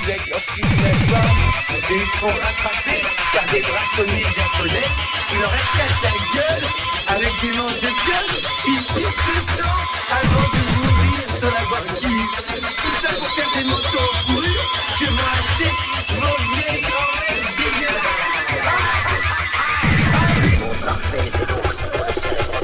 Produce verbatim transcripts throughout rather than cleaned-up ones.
avec leur petite forme. Et ils sont rattrapés par des braconniers japonais qui leur éclatent la gueule avec des manches de gueule. Ils pissent le sang avant de mourir sur la voiture. Tout ça pour faire des motos en fourrure que vont acheter vos vieilles grand-mères dégueulasses. Mon parfait était donc pour le cérébral.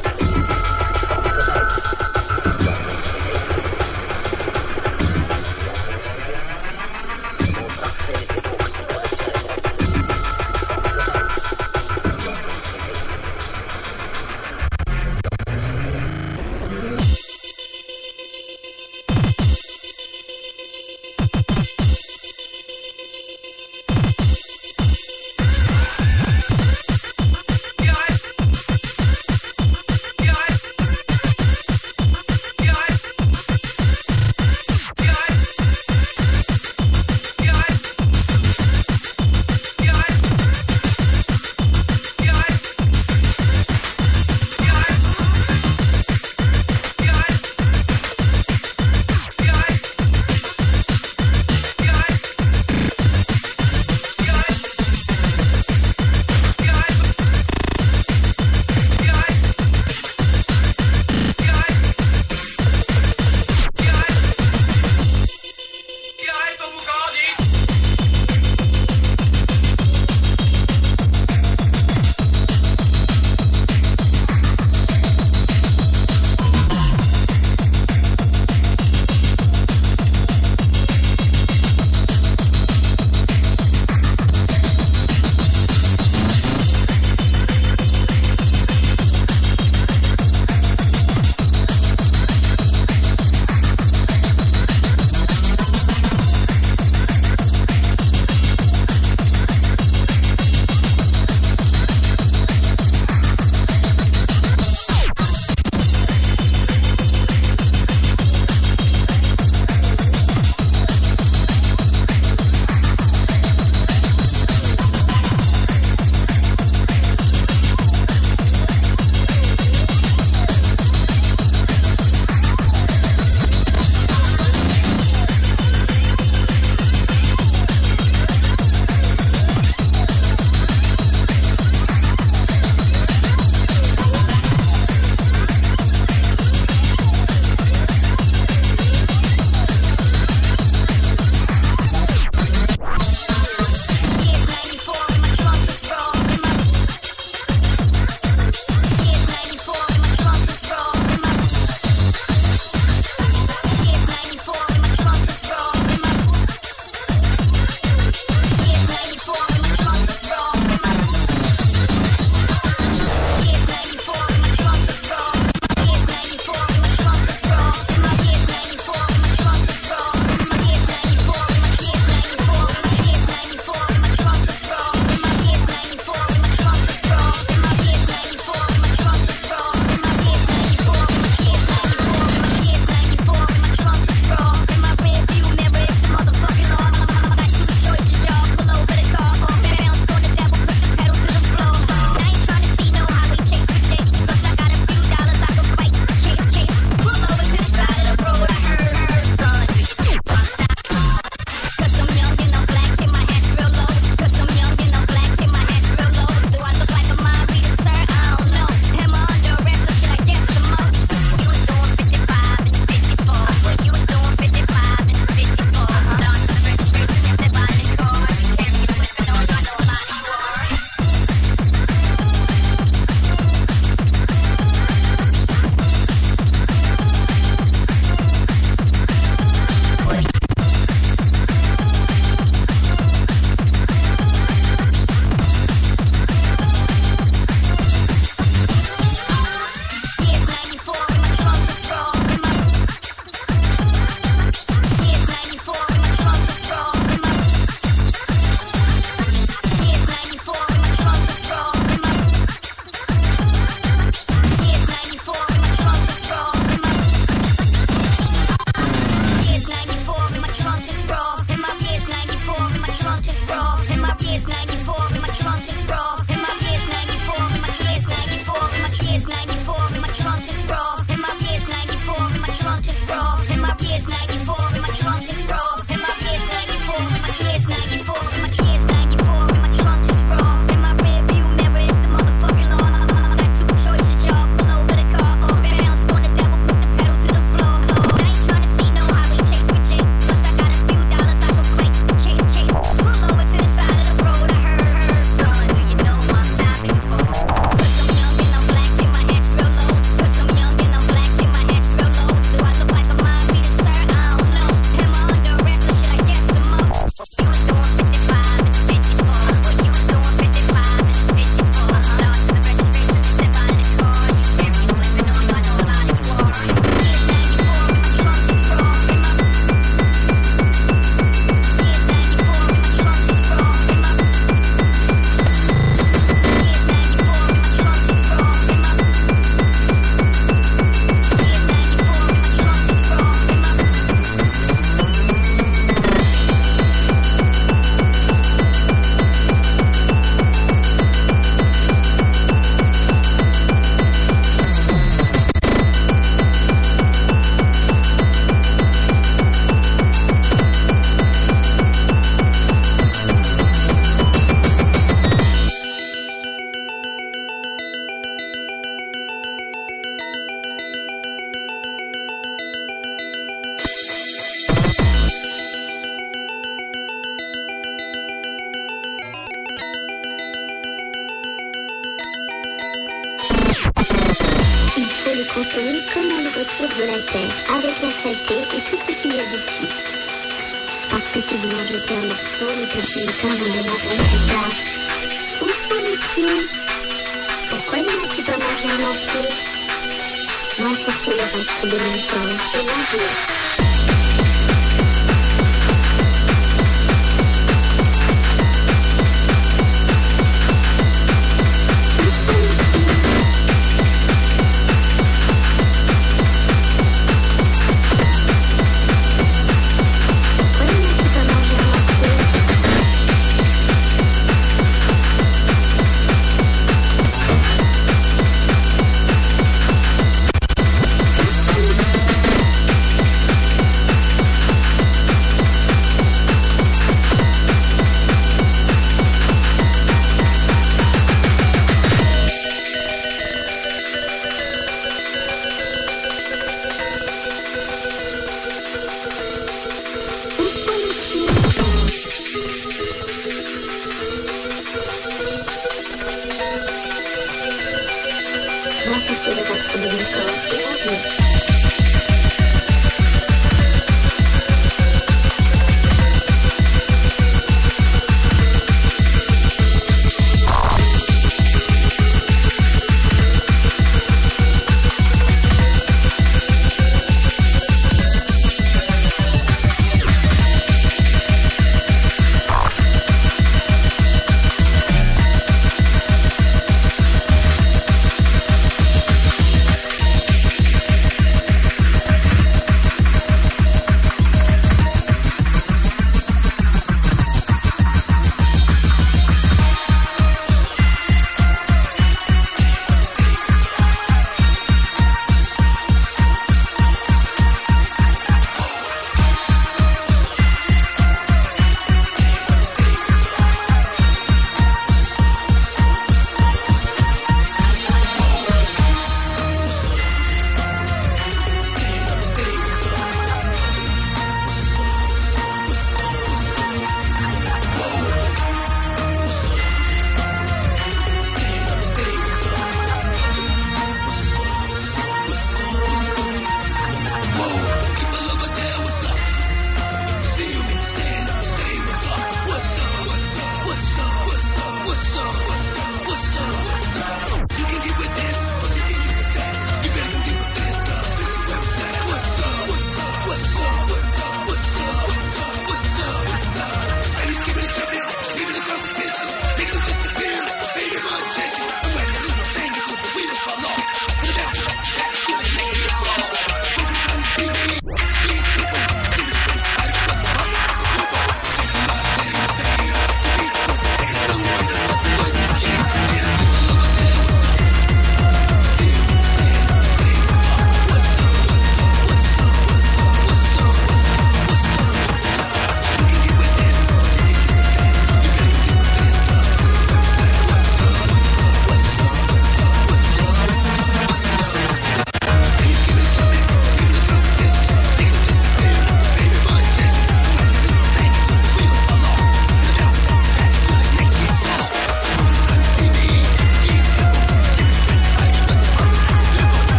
faut le consommer comme on le retire de la terre, avec la saleté et tout ce qu'il y a dessus. Parce que si vous en jetez un morceau, les petits lutins vont le manger plus tard. Où sont les petits? Pourquoi ne l'as-tu pas mangé en entier? Va chercher le reste de mon corps et mange-le. Va chercher le reste de mon corps et mange-le.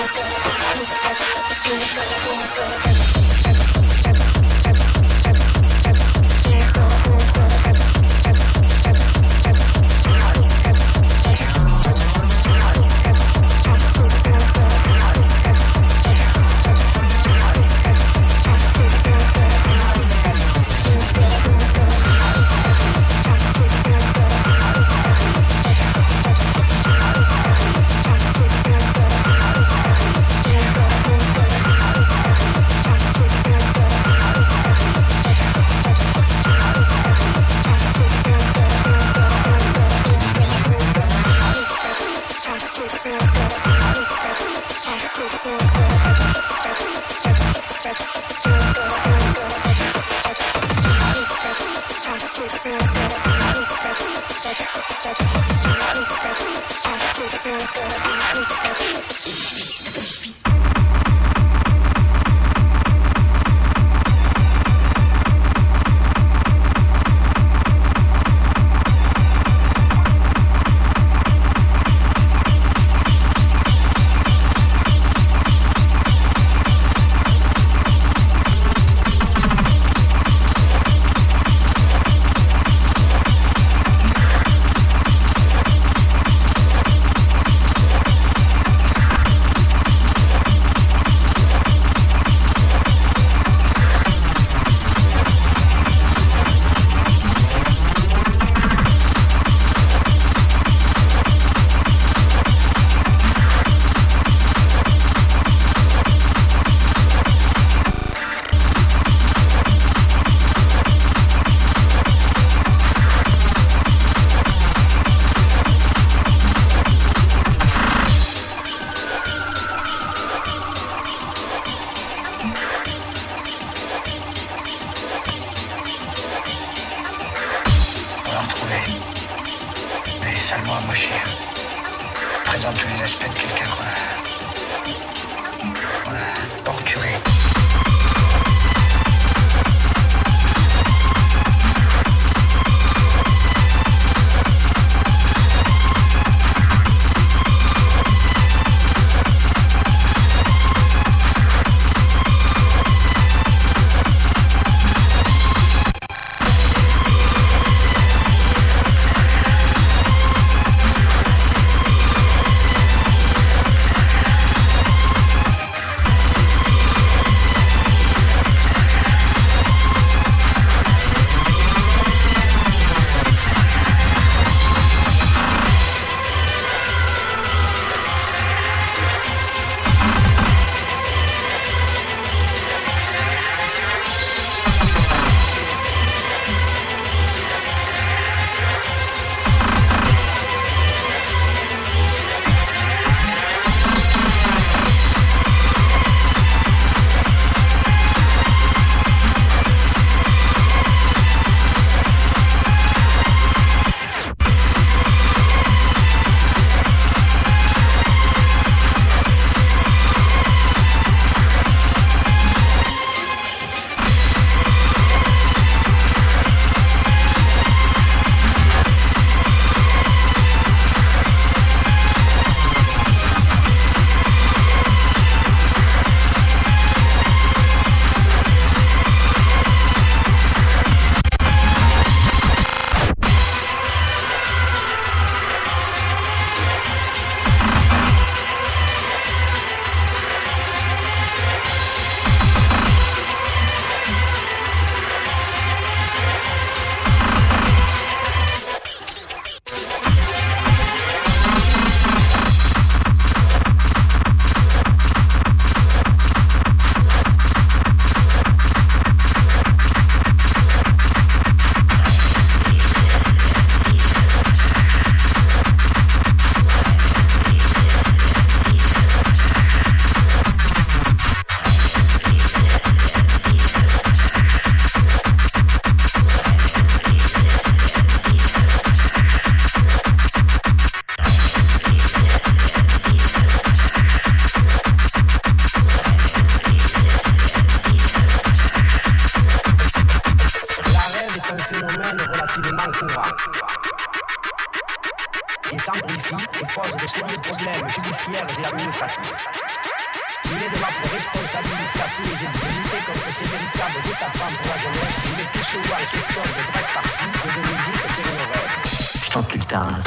qui s'amplifie et pose de sérieux problèmes judiciaires et administratifs. Il est de notre responsabilité à tous les élus de lutter contre ces véritables guet-apens pour la jeunesse. Il est plus souvent question de vrais partis que de musique et de rêves. Je t'encule ta race.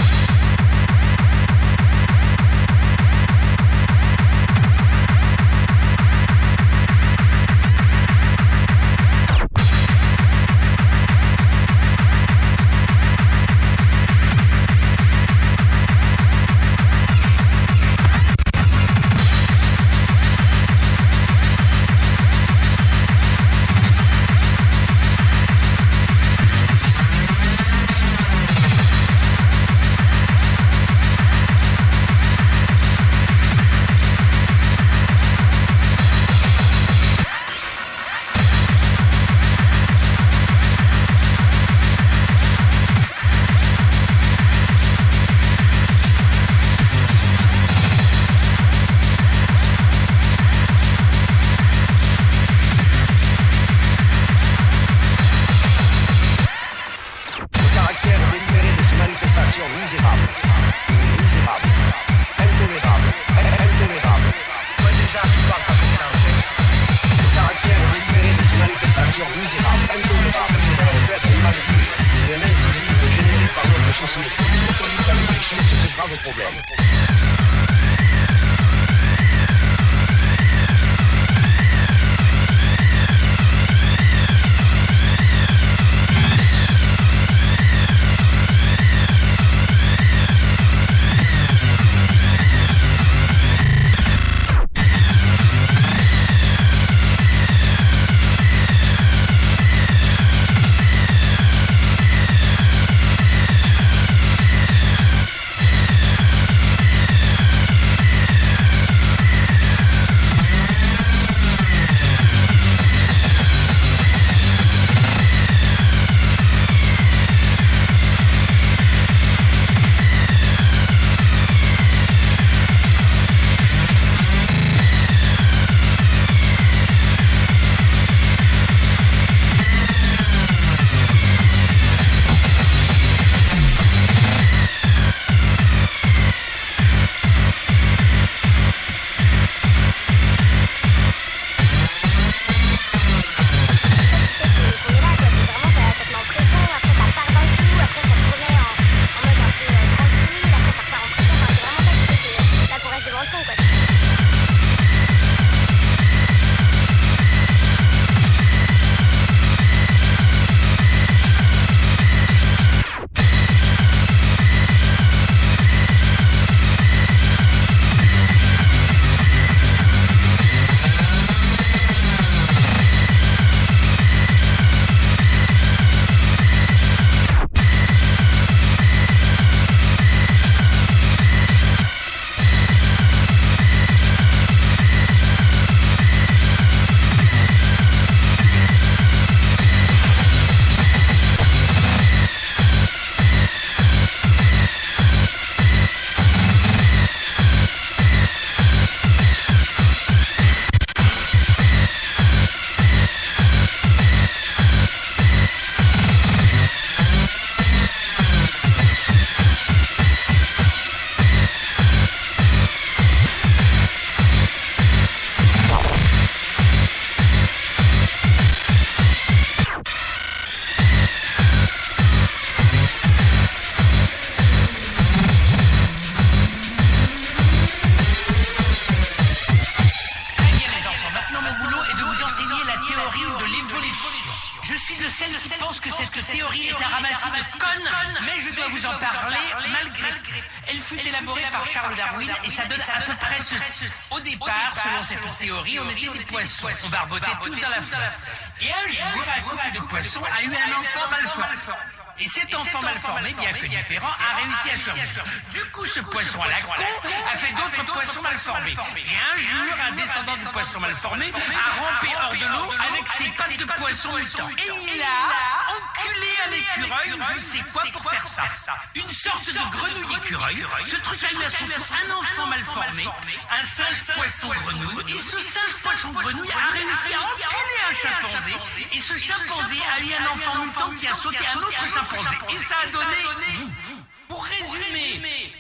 théorie est un ramassis de connes, mais je dois vous en parler malgré. Elle fut élaborée par Charles Darwin et ça donne à peu près ceci. Au départ, selon cette théorie, on était des poissons. On barbotait tous dans la flotte. Et un jour, un couple de poissons a eu un enfant malformé. Et cet enfant malformé, bien que différent, a réussi à survivre. Du coup, ce poisson à la con a fait d'autres poissons malformés. Et un jour, un descendant de poisson malformé a rampé hors de l'eau avec ses pattes de poisson mutant. Et il a enculé un écureuil ou je ne sais quoi pour faire ça. Une sorte de grenouille écureuil. Ce truc a eu à son tour un enfant malformé, un singe poisson grenouille. Et ce singe poisson grenouille a réussi à enculer un chimpanzé. Et ce chimpanzé a eu un enfant mutant qui a sauté un autre chimpanzé. Et ça a donné, pour résumer,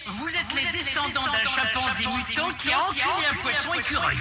Vous êtes les descendants d'un chimpanzé mutant qui a enculé un poisson écureuil.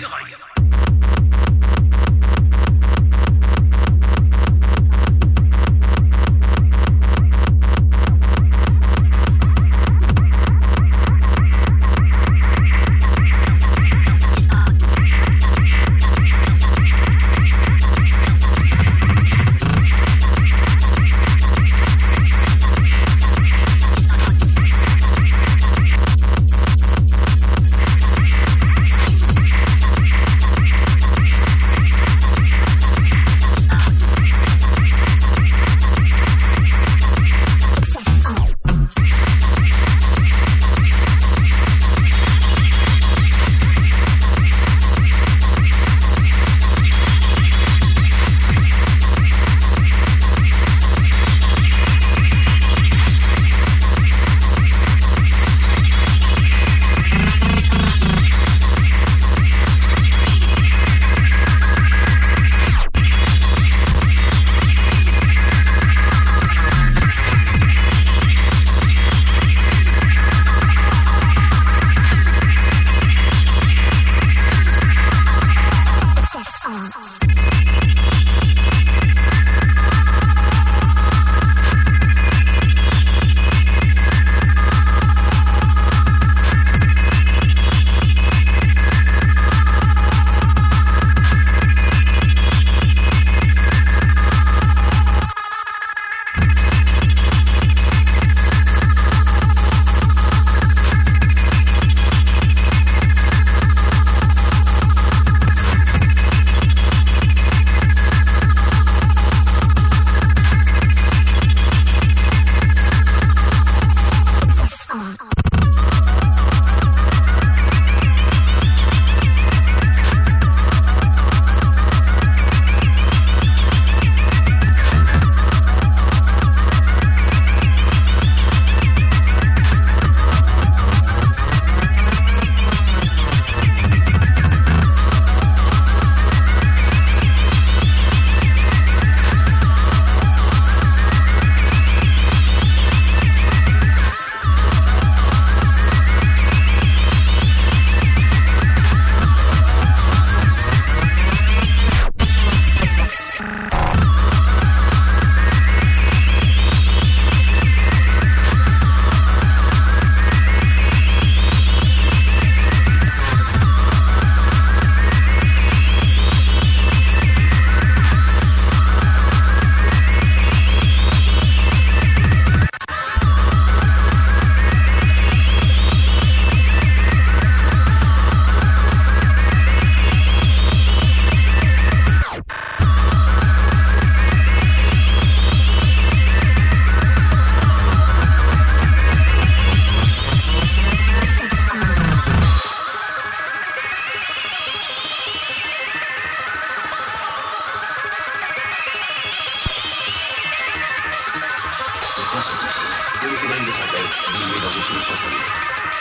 Deux fibrilles de synthèse, diluées dans une solution solide.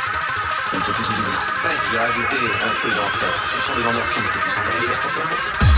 Ça me fait plus du bien. Ouais, j'ai rajouté un peu d'en fait. Ce sont des endorphines que tu sens dans les